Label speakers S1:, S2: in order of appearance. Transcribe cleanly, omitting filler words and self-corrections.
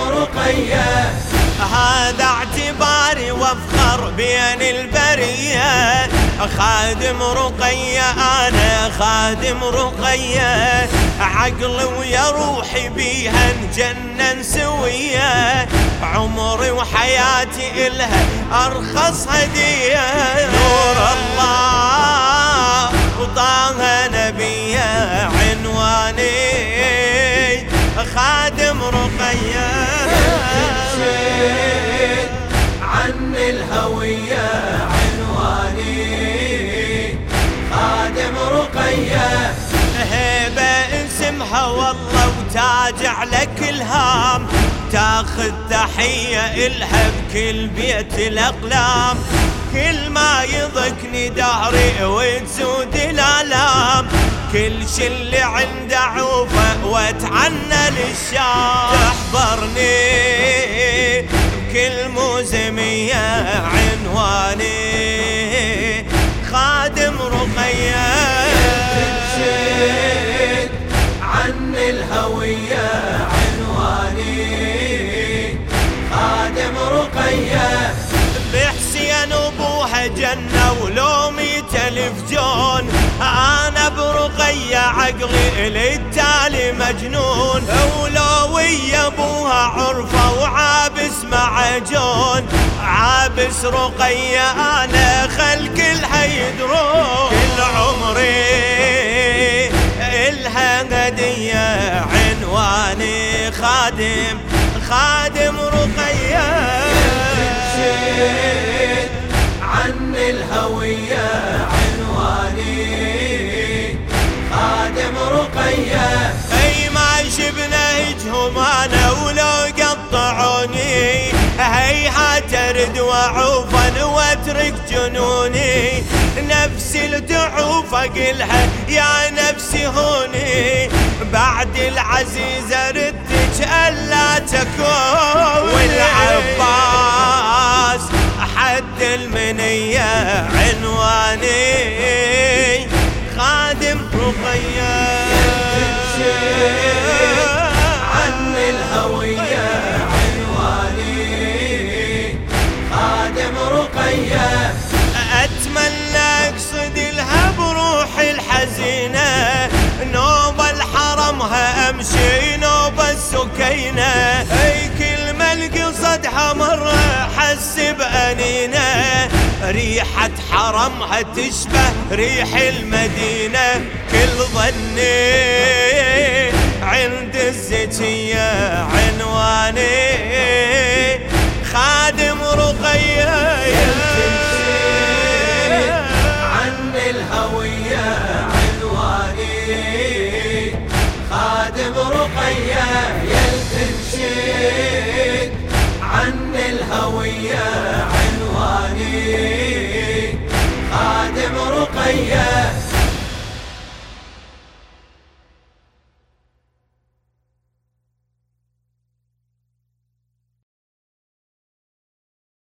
S1: رقية.
S2: هذا اعتباري وافخر بين البرية، خادم رقية أنا خادم رقية، عقلي ويا روحي بيها نجنن سوية، عمري وحياتي إلها أرخص هدية. نور الله وطه نبيه عنواني خادم رقية.
S1: عن الهوية عنواني خادم رقية.
S2: هيبة اسمها والله وتاج على كل هام، تاخذ تحية إلها بكل بيت الأقلام، كل ما يضكني دهري وتسود الآلام، كل شي اللي عنده عوفه واتعنى للشام، تحضرني بكل موزمية عنواني خادم رقية.
S1: عن الهوية عنواني خادم رقية.
S2: بحسين ابوها جنة ولو 100,000 جون، انا برقية عقلي للتالي مجنون، ولو ويا ابوها عرفة وعابس معجون، عابس رقية انا خلق الحي يدرون، كل عمري الها هدية عنواني خادم رقية.
S1: عن الهوية عنواني خادم رقية.
S2: اي ما شبنا هجهم انا ولو قطعوني، هيهات ارد واعوفا واترك جنوني، نفسي لتعوف اقلها يا نفسي هوني، بعد العزيزة ردك الا تكون، والعباس حد المنية عنواني خادم رقية.
S1: عن الهوية عنواني خادم رقية.
S2: اتمنى اقصد لها بروحي الحزينة، نوب الحرمها امشي نوب السكينة، اي كلمة القصدها مرة حس بأنينة، ريحة حرمها تشبه ريح المدينة، كل ظني عند الزكية عنواني خادم رقية.
S1: عن الهوية عنواني خادم رقية. يلتنشد عن الهوية